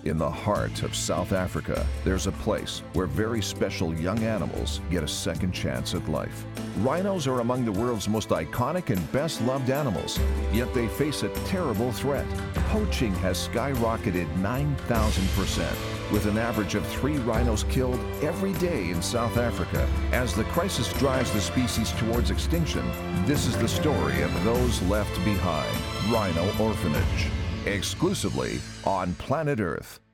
In the heart of South Africa, there's a place where very special young animals get a second chance at life. Rhinos are among the world's most iconic and best-loved animals, yet they face a terrible threat. Poaching has skyrocketed 9,000%, with an average of 3 rhinos killed every day in South Africa. As the crisis drives the species towards extinction, this is the story of those left behind. Rhino Orphanage, exclusively on Planet Earth.